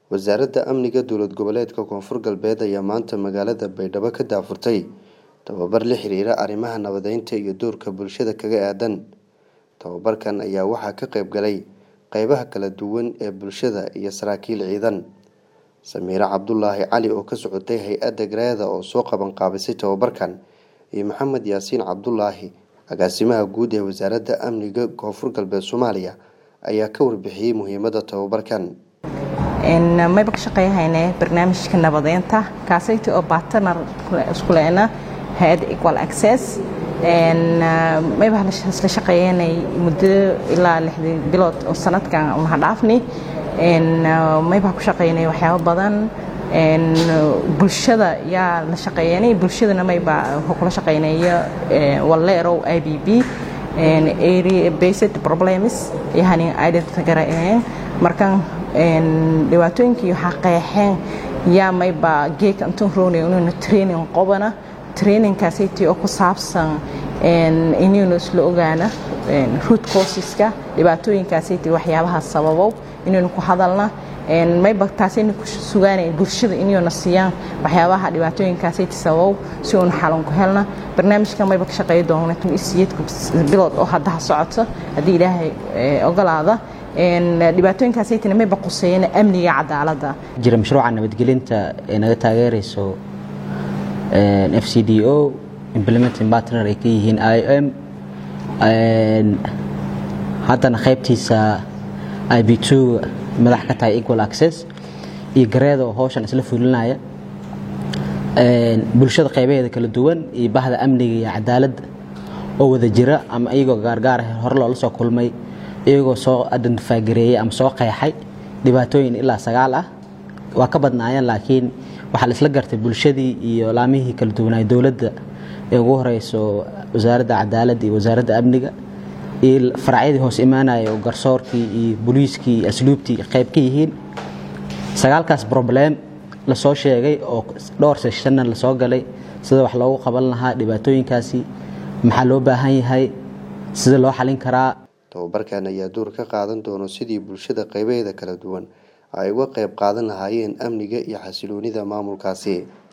wasaaradda amniga dowlad goboleedka Koonfur Galbeed ayaa maanta magaalada Baydhabo ka daafurtay tababar la xiriira arrimaha nabadeynta iyo doorka bulshada kaga aadan. Tababarkan ayaa waxaa ka qayb galay qaybaha kala duwan ee bulshada iyo saraakiil ciidan. Samiira Cabdullaahi Cali oo ka socotay hay'adda Gareeda oo soo qaban qaabisay tababarkan, iyo Maxamed Yaasiin Cabdullaahi, agaasimaha guud ee wasaaradda amniga Koonfur Galbeed Soomaaliya, ayaa ka warbixiyay muhiimadda tababarkan. ما يبقى شقي هنا برنامج كنا بضينته كاسيتي أو باتنر سكولنا هاد إيكوال أكسس ما يبقى لشقي هنا مدة إلا لحد بلاد أو سنة كان ونهضافني ما يبقى شقي هنا وحياة بدن bulshada yaa la shaqeeyay bulshadana ma yba hokla shaqeynaya waleero IBB area based problems yani identity gareeyeen markan dhibaatooyinkii waxa qeexeen yaa ma yba geek antoon roonay inuu training qabana training kaasiti oo ku saabsan inuu isla ogaana root causeska dhibaatooyinkaasiti waxyaabaha sababo inuu ku hadalna ما يبقى تاسين كسوغاني برشة إنه نسيان وحياها dhibaatooyin kaasay sabab si uu xalon ku helna barnaamijkan ma yبقى shaqeeyo doona intuu isiyadku bilood oo hadda socoto hadii Ilaahay ogolaada dhibaatooyin kaasay ma yبقى quseeyna amniga cadaaladda jira mashruuca nabadgelinta ee naga taageerayso FCDO implementing partner ay ka yihiin IM haddana qaybtiisa IB2 madax ka tahay equal access iyo Gareeda oo hawshan isla fulinaya bulshada qaybaheeda kala duwan iyo bahda amniga iyo cadaaladda oo wada jira ama iyagoo gaar hor loo soo kulmay iyagoo soo identify gareeyay ama soo qeexay dhibaatooyin ilaa 9 ah waa ka badnaayeen laakiin waxa la isla gartay bulshadii iyo laamihii kala duwanay dawladda ee ugu horeyso wasaaradda cadaaladda iyo wasaaradda amniga faraciyada hoos imaanaya oo garsoorkii iyo booliiskii asluubtii qayb ka yihiin 9kaas problem la soo sheegay oo dhowr session la soo galay sida wax loogu qaban lahaa dhibaatooyinkaasi maxaa loo baahan yahay sida loo xalin karaa. Tababarkan ayaa door ka qaadan doona sidii bulshada qaybaheeda kala duwan ay uga qayb qaadan lahaayeen amniga iyo xasiloonida maamulkaasi.